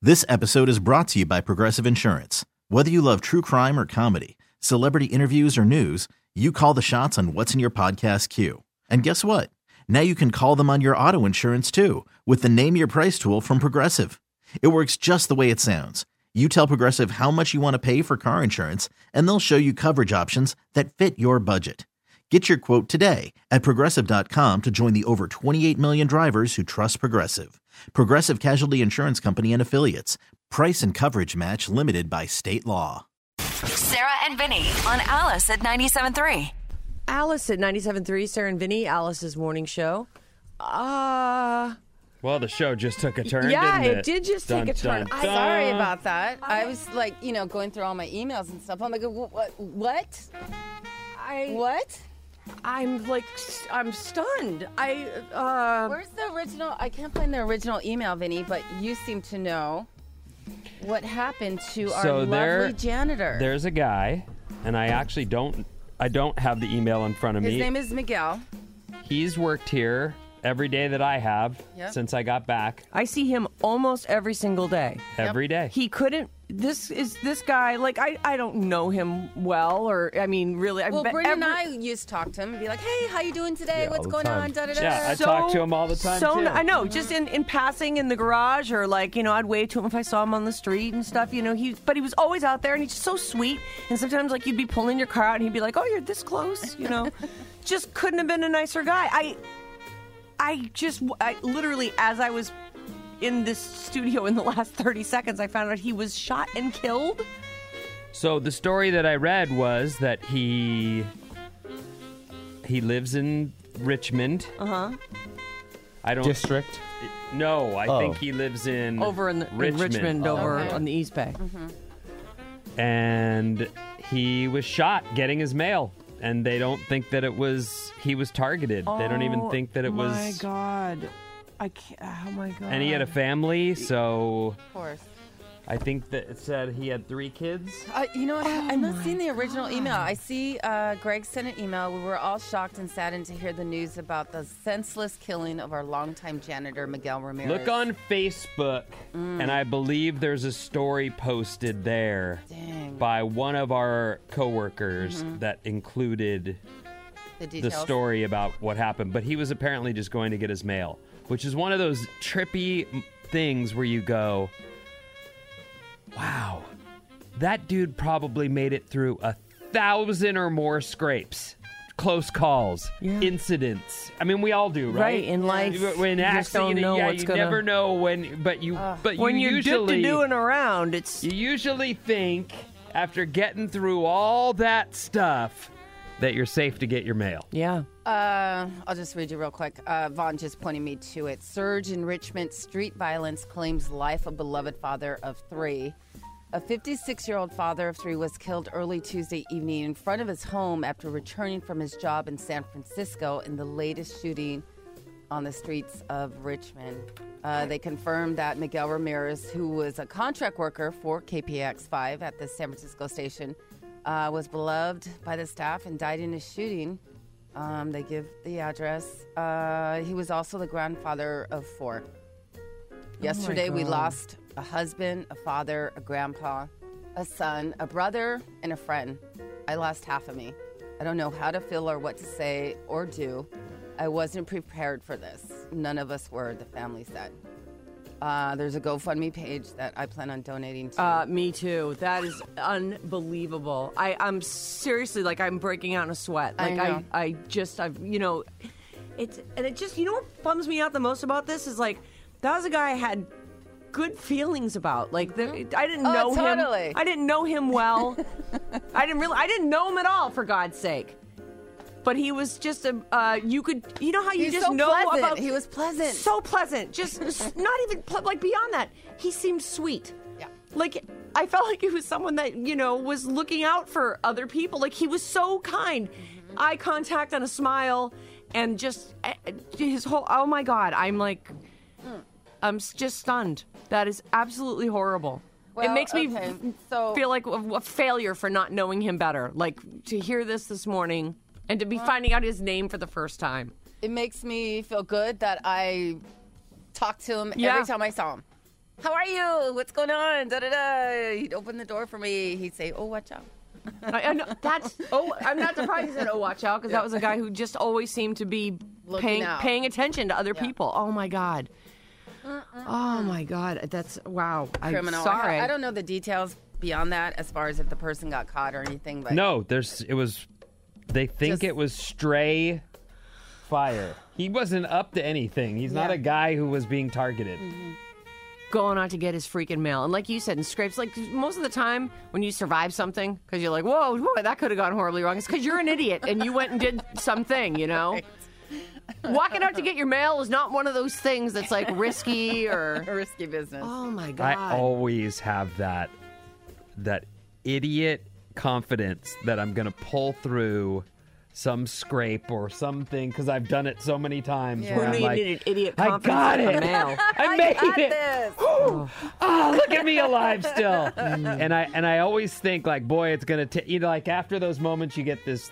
This episode is brought to you by Progressive Insurance. Whether you love true crime or comedy, celebrity interviews or news, you call the shots on what's in your podcast queue. And guess what? Now you can call them on your auto insurance too with the Name Your Price tool from Progressive. It works just the way it sounds. You tell Progressive how much you want to pay for car insurance, and they'll show you coverage options that fit your budget. Get your quote today at Progressive.com to join the over 28 million drivers who trust Progressive. Progressive Casualty Insurance Company and Affiliates. Price and coverage match limited by state law. Sarah and Vinny on Alice at 97.3. Alice at 97.3, Sarah and Vinny, Alice's morning show. Well, the show just took a turn, yeah, didn't it? It did just take a turn. Dun. Sorry about that. I was like, going through all my emails and stuff. I'm like, what? I'm stunned. Where's the original? I can't find the original email, Vinny, but you seem to know what happened to our lovely janitor. There's a guy, and I actually don't have the email in front of me. His name is Miguel. He's worked here every day that I have since I got back. I see him almost every single day. Every day. He couldn't. This guy, like, I don't know him well, or, I mean, really. Well, Brendan and I used to talk to him and be like, hey, how you doing today? What's going on? Da-da-da. Yeah, I talk to him all the time, too. I know, just in passing in the garage, or, like, I'd wave to him if I saw him on the street and stuff, but he was always out there, and he's just so sweet, and sometimes, like, you'd be pulling your car out, and he'd be like, oh, you're this close, Just couldn't have been a nicer guy. I literally, as I was in this studio in the last 30 seconds, I found out he was shot and killed. So the story that I read was that he lives in Richmond. District? No, I think he lives in over in Richmond over on the East Bay. Mm-hmm. And he was shot getting his mail. And they don't think that he was targeted. They don't even think that it was. Oh, my God. I can't. Oh, my God. And he had a family, so. Of course. I think that it said he had 3 kids. I'm not seeing the original email. I see Greg sent an email. We were all shocked and saddened to hear the news about the senseless killing of our longtime janitor, Miguel Ramirez. Look on Facebook, and I believe there's a story posted there by one of our coworkers that included the story about what happened. But he was apparently just going to get his mail, which is one of those trippy things where you go, wow, that dude probably made it through 1,000 or more scrapes, close calls, incidents. I mean, we all do, right? Right, in life, when you just don't know what's you gonna... never know when, but when you you're usually doing around, it's... You usually think, after getting through all that stuff, that you're safe to get your mail. Yeah. I'll just read you real quick. Vaughn just pointed me to it. Surge in Richmond. Street violence claims life of beloved father of 3. A 56-year-old father of 3 was killed early Tuesday evening in front of his home after returning from his job in San Francisco in the latest shooting on the streets of Richmond. They confirmed that Miguel Ramirez, who was a contract worker for KPX5 at the San Francisco station, was beloved by the staff and died in a shooting. They give the address. He was also the grandfather of 4. Yesterday, we lost a husband, a father, a grandpa, a son, a brother, and a friend. I lost half of me. I don't know how to feel or what to say or do. I wasn't prepared for this. None of us were, the family said. There's a GoFundMe page that I plan on donating to. Me too. That is unbelievable. I'm seriously, like, I'm breaking out in a sweat. Like, I've, it just, what bums me out the most about this is, like, that was a guy I had good feelings about. Like, I didn't know him. I didn't know him well. I didn't know him at all, for God's sake. But he was just you know how you just know pleasant. about. He was pleasant. So pleasant. Just not even, like, beyond that. He seemed sweet. Yeah. Like, I felt like he was someone that, was looking out for other people. Like, he was so kind. Mm-hmm. Eye contact and a smile and just his whole, oh my God. I'm like, I'm just stunned. That is absolutely horrible. Well, it makes me feel like a failure for not knowing him better. Like, to hear this morning and to be finding out his name for the first time. It makes me feel good that I talked to him every time I saw him. how are you? What's going on? Da-da-da. He'd open the door for me. He'd say, oh, watch out. I know, I'm not surprised you said, oh, watch out, because that was a guy who just always seemed to be paying attention to other people. Oh, my God. Oh, my God. That's, wow. Criminal. I'm sorry. I don't know the details beyond that as far as if the person got caught or anything. But No, they think it was stray fire. He wasn't up to anything. He's not a guy who was being targeted. Going out to get his freaking mail. And like you said, in scrapes, like most of the time when you survive something, because you're like, whoa, boy, that could have gone horribly wrong, it's because you're an idiot and you went and did something, you know? Right. Walking out to get your mail is not one of those things that's like risky or... a risky business. Oh, my God. I always have that idiot confidence that I'm going to pull through some scrape or something because I've done it so many times where I'm like, an idiot I got it. Mail. I made it. This. Oh, look at me alive still. And I always think like, boy, it's going to take, like after those moments you get this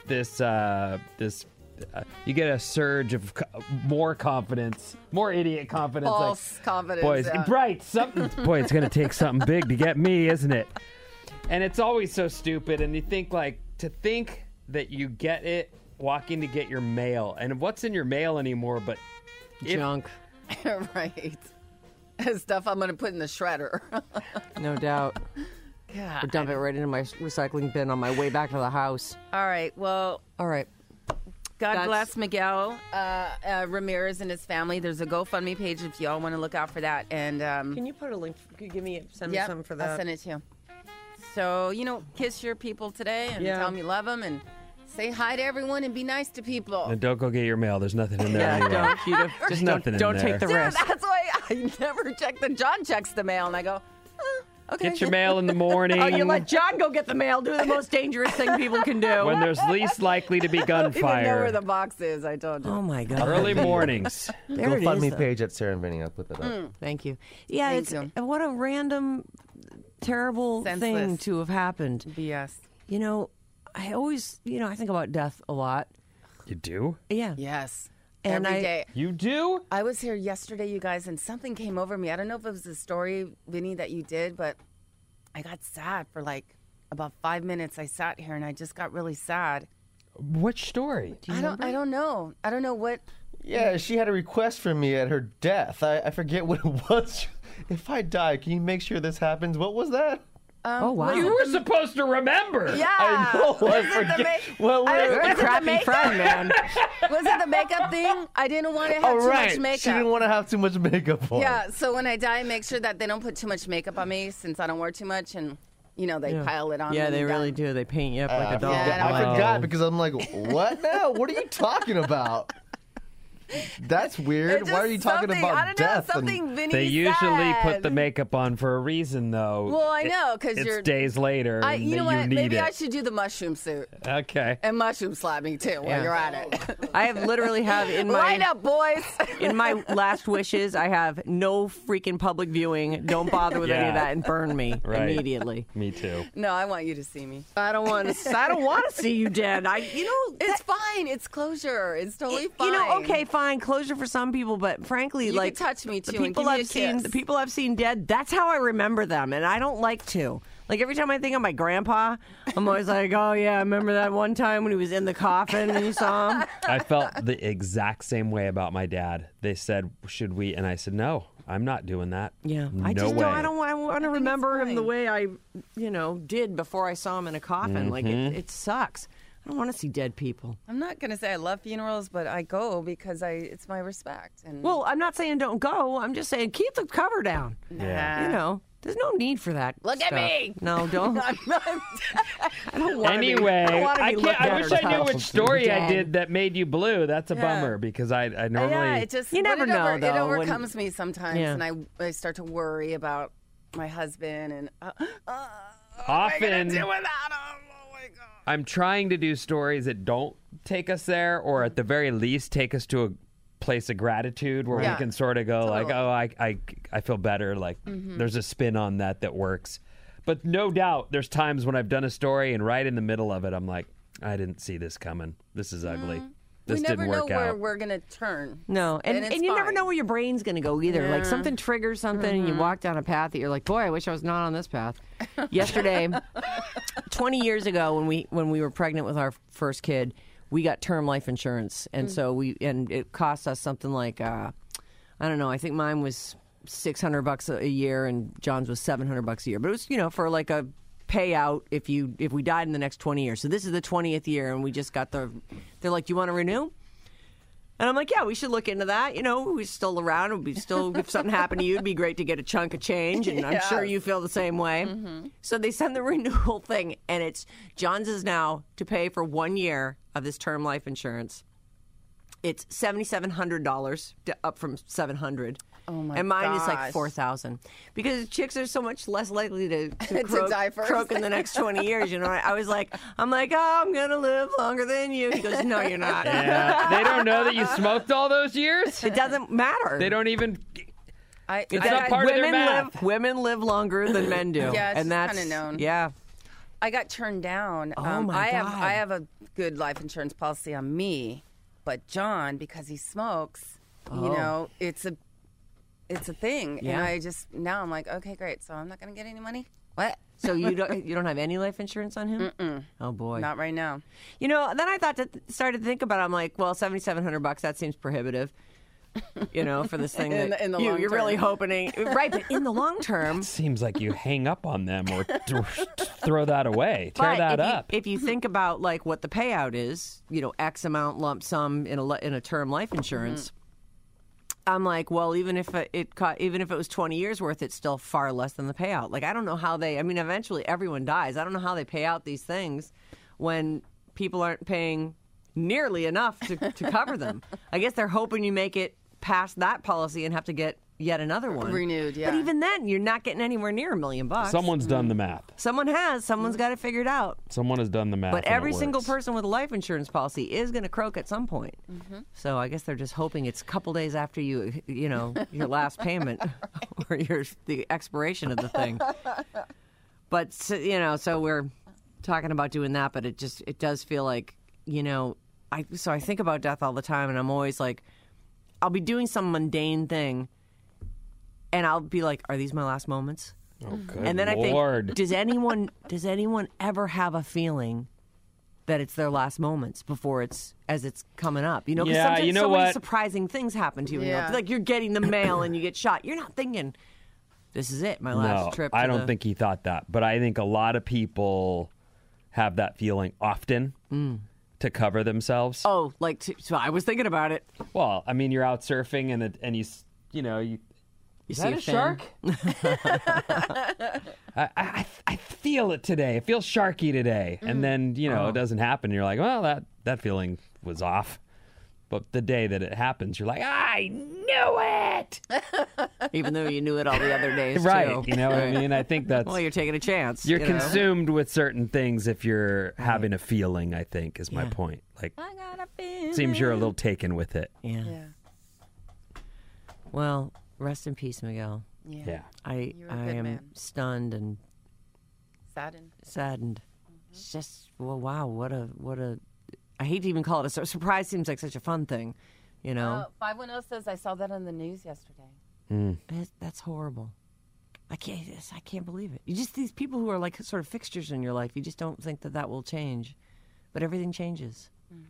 you get a surge of more confidence, more idiot confidence. False confidence. Boys, right, something. Boy, it's going to take something big to get me, isn't it? And it's always so stupid. And you think like, to think that you get it walking to get your mail. And what's in your mail anymore but junk. Right. Stuff I'm going to put in the shredder. No doubt. God. Or dump it right into my recycling bin on my way back to the house. All right. Well, all right. God bless Miguel Ramirez and his family. There's a GoFundMe page if y'all want to look out for that. And can you put a link? Could you send me something for that? I'll send it to you. So, kiss your people today and tell them you love them and say hi to everyone and be nice to people. And don't go get your mail. There's nothing in there anyway. Just nothing don't in there. take the risk. That's why I never check John checks the mail and I go, okay. Get your mail in the morning. Oh, you let John go get the mail. Do the most dangerous thing people can do. When there's least likely to be gunfire. I don't even know where the box is, I told you. Oh, my God. Early mornings. GoFundMe page at Sarah and Vinny. I'll put that up. Thank you. Yeah, what a random, terrible thing to have happened. BS. I always, I think about death a lot. You do? Yeah. Yes. And Every day. You do? I was here yesterday, you guys, and something came over me. I don't know if it was the story, Vinny, that you did, but I got sad for like about 5 minutes. I sat here and I just got really sad. Which story? I don't know. I don't know what. Yeah, she had a request from me at her death. I forget what it was. If I die, can you make sure this happens? What was that? Oh, wow. You were supposed to remember. Yeah. I know. I forget. You're a crappy friend, man. Was it the makeup thing? I didn't want to have too much makeup. She didn't want to have too much makeup on. Yeah, so when I die, make sure that they don't put too much makeup on me since I don't wear too much and, they pile it on me. Yeah, they really do. They paint you up like a doll. I forgot because I'm like, what now? What are you talking about? That's weird. Why are you talking about death? Something Vinny They usually said. put the makeup on for a reason, though. Well, I know, because it's days later. You know what? what? Maybe I should do the mushroom suit. Okay. And mushroom slap me, too, while you're at it. I have literally in my... Line up, boys! In my last wishes, I have no freaking public viewing. Don't bother with any of that and burn me immediately. Me too. No, I want you to see me. I don't want to see you dead. It's fine. It's closure. It's totally fine. Okay, fine. Closure for some people, but frankly, you can touch me too. The people I've seen dead, that's how I remember them, and I don't like to. Like every time I think of my grandpa, I'm always like, oh yeah, I remember that one time when he was in the coffin and you saw him. I felt the exact same way about my dad. They said, should we? And I said, no, I'm not doing that. Yeah. I want to remember him the way I, did before I saw him in a coffin. Mm-hmm. Like it sucks. I don't want to see dead people. I'm not going to say I love funerals, but I go because it's my respect. And well, I'm not saying don't go. I'm just saying keep the cover down. Yeah. There's no need for that. Look stuff. at me. No, don't. I don't want anyway, I wish I knew which story dead. I did that made you blue. That's a bummer because I normally. Yeah, it just you never know. It overcomes me sometimes, and I start to worry about my husband and often. Do without him? Oh my God. I'm trying to do stories that don't take us there, or at the very least take us to a place of gratitude where we can sort of go like, oh, I feel better. Like there's a spin on that works. But no doubt there's times when I've done a story and right in the middle of it, I'm like, I didn't see this coming. This is ugly. this didn't work out. We never know where we're going to turn. No, and you never know where your brain's going to go either. Yeah. Like something triggers something and you walk down a path that you're like, boy, I wish I was not on this path. Yesterday, 20 years ago when we were pregnant with our first kid, we got term life insurance. And so it cost us something like, I don't know, I think mine was $600 a year and John's was $700 a year. But it was, for like a payout if we died in the next 20 years. So this is the 20th year and we just got they're like, do you want to renew? And I'm like, yeah, we should look into that. We're still around. It would be still, if something happened to you, it'd be great to get a chunk of change. And I'm sure you feel the same way. Mm-hmm. So they send the renewal thing and John's is now to pay for 1 year of this term life insurance. It's $7,700 up from $700. Oh my and mine gosh. is like $4,000 because chicks are so much less likely to die first. croak in the next 20 years. I was like, I'm gonna live longer than you. He goes, no, you're not. Yeah. They don't know that you smoked all those years. It doesn't matter. They don't even. It's not part of women their math. Women live longer than men do. Yeah, it's and that's kind of known. Yeah. I got turned down. Oh my God. I have a good life insurance policy on me, but John, because he smokes, it's a thing. Yeah. And now I'm like, okay, great. So I'm not going to get any money? What? So you don't have any life insurance on him? Mm-mm. Oh boy. Not right now. Then I started to think about it. I'm like, well, $7,700, that seems prohibitive. For this thing in the long you're term. really hoping, right? But in the long term, It seems like you hang up on them or throw that away, tear that up. If you think about like what the payout is, X amount lump sum in a term life insurance. Mm-hmm. I'm like, well, even if it was 20 years worth, it's still far less than the payout. Like, I don't know how eventually everyone dies. I don't know how they pay out these things when people aren't paying nearly enough to cover them. I guess they're hoping you make it past that policy and have to get yet another one renewed. Yeah, but even then, you're not getting anywhere near $1 million. Someone's done the math. Someone has. Someone's got it figured out. Someone has done the math. But and every it single works. person with a life insurance policy is going to croak at some point. Mm-hmm. So I guess they're just hoping it's a couple days after your last payment or the expiration of the thing. But so we're talking about doing that. But it does feel like I think about death all the time, and I'm always like, I'll be doing some mundane thing. And I'll be like, are these my last moments? Oh, good and then Lord. I think, does anyone ever have a feeling that it's their last moments before it's coming up? 'Cause Yeah, sometimes you know so many what? surprising things happen to you. Yeah. Like you're getting the mail and you get shot. You're not thinking, this is it, my last trip. I don't think he thought that. But I think a lot of people have that feeling often to cover themselves. Oh, so I was thinking about it. Well, I mean, you're out surfing and you is see that a a fin. shark? I feel it today. It feels sharky today. And then, it doesn't happen. You're like, well, that feeling was off. But the day that it happens, you're like, I knew it! Even though you knew it all the other days, Right. too. You know what I mean? I think that's... Well, you're taking a chance. You're you know? consumed with certain things if you're having a feeling, I think, is my point. Like, I got a feeling. seems you're a little taken with it. Yeah. Well, rest in peace, Miguel. Yeah. I You're a good am man. stunned and saddened. It's just, well, wow, what a. I hate to even call it a surprise. Seems like such a fun thing, 510 says I saw that on the news yesterday. That's horrible. I can't believe it. You just these people who are like sort of fixtures in your life. You just don't think that will change, but everything changes.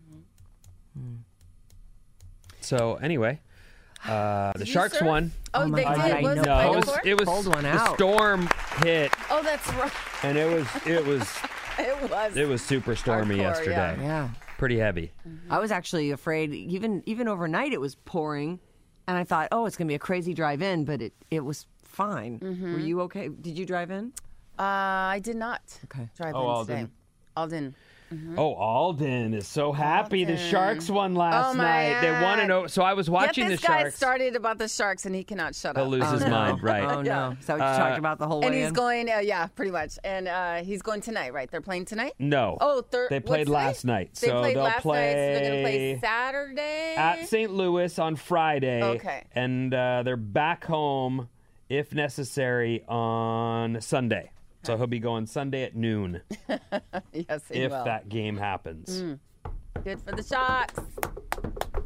So anyway, the Sharks surf? won. Oh, my they God, did. I Was know. it No, Final it Four? was Cold one the out. storm hit, Oh, that's right. and it was super stormy Hardcore, yesterday. Yeah. Pretty heavy. I was actually afraid. Even overnight, it was pouring, and I thought, oh, it's gonna be a crazy drive in, but it was fine. Were you okay? Did you drive in? I did not Okay. drive Oh, in today. Alden. Alden. Oh, Alden is so happy. The Alden. Sharks won last Oh, my night. They won God. and so I was watching Get this the guy Sharks. started about the Sharks, and he cannot shut He'll up. lose his mind, right? Oh no! Is that what you talked about the whole way And he's in? going, pretty much. And he's going tonight, right? They're playing tonight? No. Oh, they played last night. They so played they'll last play night, so they're going to play Saturday? at St. Louis on Friday. Okay. And they're back home, if necessary, on Sunday. So he'll be going Sunday at noon Yes, he if will. that game happens. Good for the Sharks.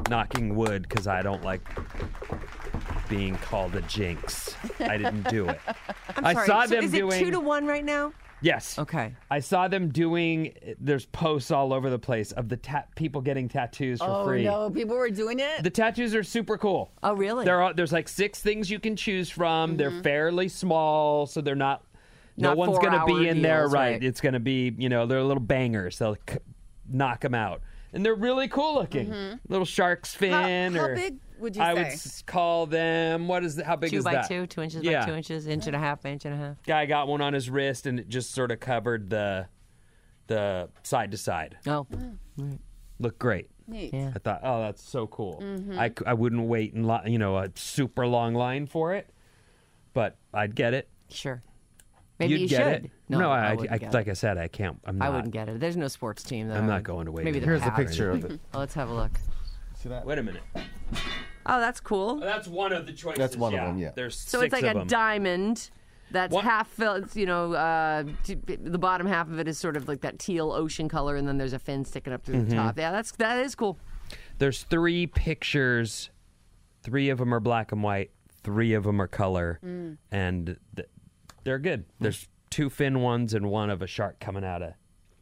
knocking wood because I don't like being called a jinx. I didn't do it. I'm sorry. I saw so them is doing. it 2-1 right now? Yes. Okay. I saw them doing. There's posts all over the place of the people getting tattoos for free. Oh no, people were doing it. The tattoos are super cool. Oh really? There's like 6 things you can choose from. They're fairly small, so they're not. No Not one's going to be in there, deals, right? It's going to be, they're little bangers. They'll knock them out, and they're really cool looking. Little shark's fin. How big would you say? I would call them. How big 2 is by that? 2, 2 inches Yeah. by 2 inches, inch and a half by inch and a half. Guy got one on his wrist, and it just sort of covered the side to side. Oh, Looked great. Neat. yeah. I thought, oh, that's so cool. I wouldn't wait in a super long line for it, but I'd get it. Sure. Maybe You'd you get should. it. No, I wouldn't get like it. I said, I can't. I'm not. I wouldn't get it. There's no sports team. That I'm I not would- going to wait. Maybe the Here's a Packers. picture of it. Oh, let's have a look. See that? Wait a minute. Oh, that's cool. That's one of the choices. That's one of them, yeah. There's So 6 it's like of a them. diamond that's What? half filled. The bottom half of it is sort of like that teal ocean color, and then there's a fin sticking up through the top. Yeah, that is cool. There's 3 pictures. 3 of them are black and white. 3 of them are color, and they're good. There's 2 fin ones and 1 of a shark coming out of.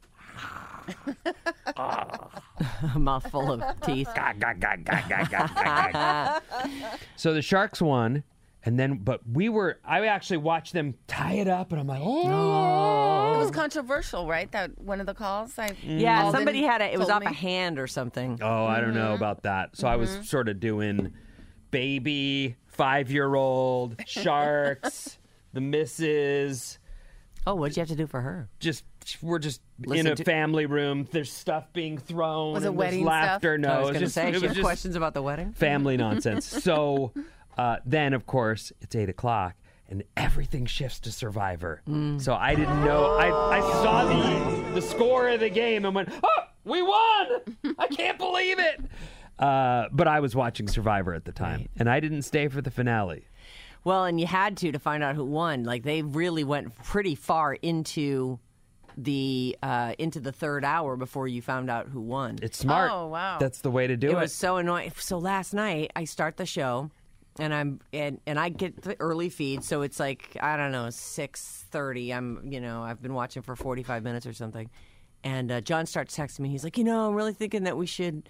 A mouthful of teeth. So the sharks won, and then I actually watched them tie it up, and I'm like, oh. It was controversial, right? That one of the calls. Yeah, Alden somebody had it. It was told off a me. hand or something. Oh, I don't know about that. So I was sort of doing baby, 5-year-old, sharks, the missus. Oh, what'd you have to do for her? We're just Listen in a to- family room. There's stuff being thrown. Was it and there's wedding laughter. stuff? No, I was it going to say, it she was had just questions about the wedding. family nonsense. So then, of course, it's 8:00, and everything shifts to Survivor. So I didn't know. I saw the score of the game and went, "Oh, we won! I can't believe it!" But I was watching Survivor at the time, and I didn't stay for the finale. Well, and you had to find out who won. Like they really went pretty far into the 3rd hour before you found out who won. It's smart. Oh, wow. That's the way to do it. It was so annoying. So last night I start the show, and I get the early feed, so it's like I don't know 6:30. I've been watching for 45 minutes or something, and John starts texting me. He's like, I'm really thinking that we should,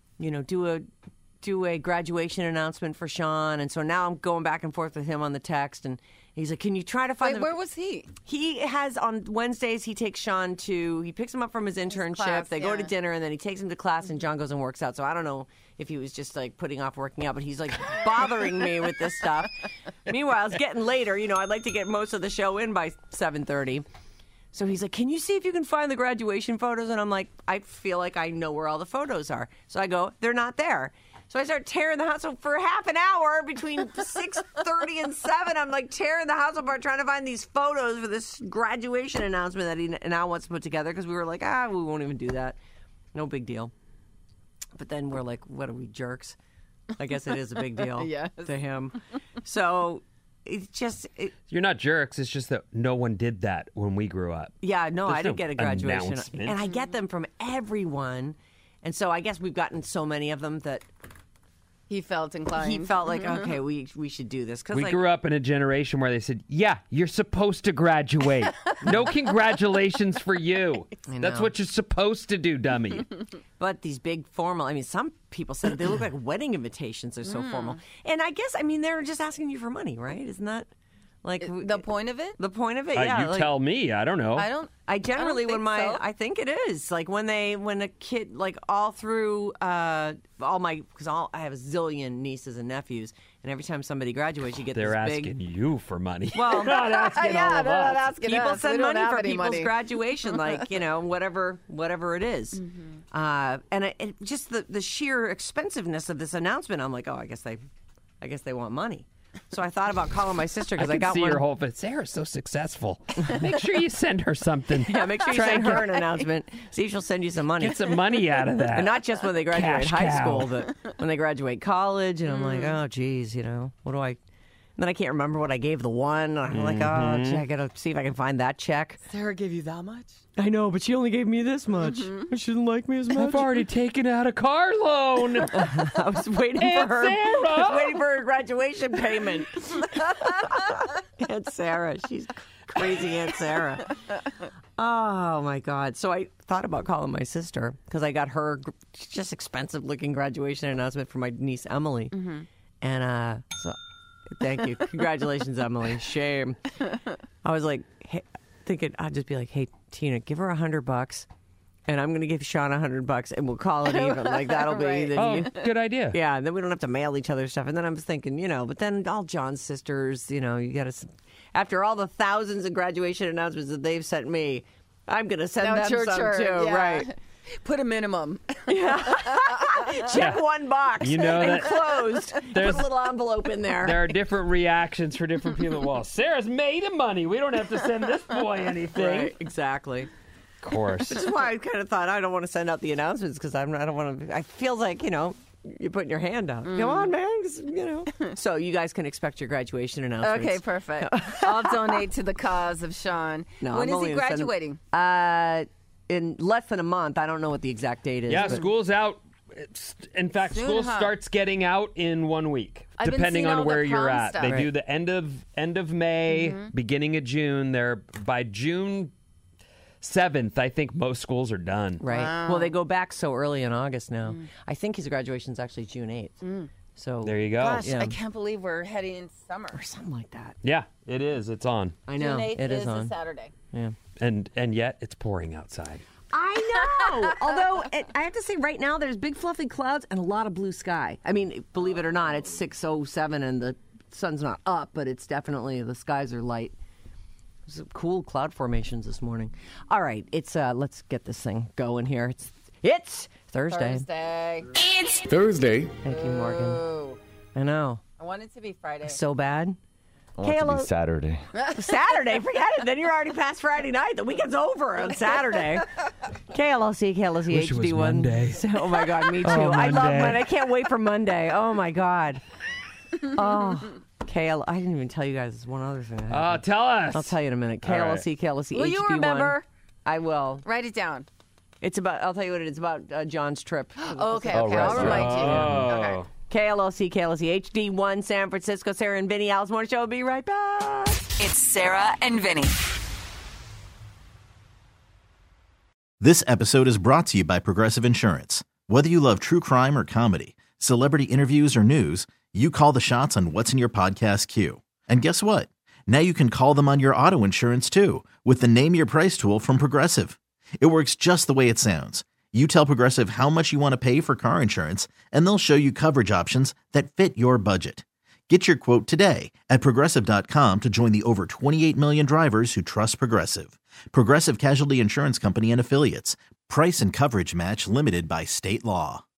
do a graduation announcement for Sean, and so now I'm going back and forth with him on the text, and he's like, "Can you try to find?" Wait, where was he? He has on Wednesdays. He takes Sean he picks him up from his internship. class, They go to yeah. dinner, and then he takes him to class. And John goes and works out. So I don't know if he was just like putting off working out, but he's like bothering me with this stuff. Meanwhile, it's getting later. I'd like to get most of the show in by 7:30. So he's like, "Can you see if you can find the graduation photos?" And I'm like, "I feel like I know where all the photos are." So I go, "They're not there." So I start tearing the house up for half an hour between 6:30 and 7. I'm like tearing the house apart trying to find these photos for this graduation announcement that he now wants to put together because we were like, we won't even do that. No big deal. But then we're like, what are we, jerks? I guess it is a big deal Yes. to him. So it's just... You're not jerks. It's just that no one did that when we grew up. Yeah, no, There's I didn't no get a graduation. announcement. And I get them from everyone. And so I guess we've gotten so many of them that He felt inclined. he felt like, okay, we should do this. 'Cause We grew up in a generation where they said, "Yeah, you're supposed to graduate. No congratulations for you. I That's know. what you're supposed to do, dummy." But these big formal, some people said they look like wedding invitations. They're so formal. And I guess, they're just asking you for money, right? Isn't that like The point of it? the point of it? Yeah. You like, tell me. I don't know. I generally think so. I think it is like when a kid like all through because I have a zillion nieces and nephews, and every time somebody graduates, you get They're this asking big. you for money. Well, not asking all of they're not us. asking people us. send We don't money have for any people's money. graduation, like whatever it is. And it just the sheer expensiveness of this announcement. I'm like, I guess they want money. So I thought about calling my sister because I can got see one. your whole. But Sarah's so successful. Make sure you send her something. Yeah, make sure you Try send and her an announcement. See if she'll send you some money. Get some money out of that. And not just when they graduate Cash high cow. school, but when they graduate college. And I'm like, oh, geez, what do I then I can't remember what I gave the one. I'm like, oh, I got to see if I can find that check. Sarah gave you that much? I know, but she only gave me this much. She didn't like me as much. I've already taken out a car loan. I was waiting for her. Sarah. I was waiting for her graduation payment. Aunt Sarah. She's crazy Aunt Sarah. Oh, my God. So I thought about calling my sister because I got her just expensive-looking graduation announcement for my niece, Emily. And so thank you. Congratulations, Emily. Shame. I was like, hey, thinking I'd just be like, hey, Tina, give her $100 and I'm going to give Sean $100 and we'll call it even. Like, that'll be. Right. Good idea. Yeah, and then we don't have to mail each other stuff. And then I was thinking, but then all John's sisters, you got to, after all the thousands of graduation announcements that they've sent me, I'm going to send them some too. Yeah. Right. Put a minimum. Check one box. That closed. Put a little envelope in there. There are different reactions for different people. Well, Sarah's made of money. We don't have to send this boy anything. Right, exactly. Of course. Which is why I kind of thought I don't want to send out the announcements because I don't want to. I feel like you're putting your hand out. Come on, man. So you guys can expect your graduation announcements. Okay, perfect. I'll donate to the cause of Sean. No, when is he graduating? In less than a month. I don't know what the exact date is. Yeah, school's out. In fact, school starts getting out in 1 week, depending on where you're at. They do the end of May, beginning of June. They're by June 7th, I think most schools are done. Right. Wow. Well, they go back so early in August now. I think his graduation is actually June 8th. So there you go. Gosh, I can't believe we're heading into summer. Or something like that. Yeah, it is. It's on. I know. June 8th it is a on. Saturday. Yeah. And yet it's pouring outside. I know. Although I have to say, right now there's big fluffy clouds and a lot of blue sky. I mean, believe it or not, it's 6:07 and the sun's not up, but it's definitely the skies are light. There's some cool cloud formations this morning. All right, it's let's get this thing going here. It's Thursday. It's Thursday. Thank you, Morgan. Ooh. I know. I want it to be Friday. So bad. I want it to be Saturday. Saturday, forget it. Then you're already past Friday night. The weekend's over on Saturday. KLOC, Wish it was HD1. Monday. Oh my God, me too. Oh, I love Monday. Monday. I can't wait for Monday. Oh my God. Oh, KL. I didn't even tell you guys this one other thing. Tell us. I'll tell you in a minute. All KLOC, KLOC, Will HD1. you remember? I will. Write it down. It's about. I'll tell you what it is. It's about John's trip. Okay, Oh, okay. right, I'll right. remind you. Oh. Okay. KLOC, HD1, San Francisco. Sarah and Vinny, Al's Morning Show. Will be right back. It's Sarah and Vinny. This episode is brought to you by Progressive Insurance. Whether you love true crime or comedy, celebrity interviews or news, you call the shots on what's in your podcast queue. And guess what? Now you can call them on your auto insurance too with the Name Your Price tool from Progressive. It works just the way it sounds. You tell Progressive how much you want to pay for car insurance, and they'll show you coverage options that fit your budget. Get your quote today at Progressive.com to join the over 28 million drivers who trust Progressive. Progressive Casualty Insurance Company and Affiliates. Price and coverage match limited by state law.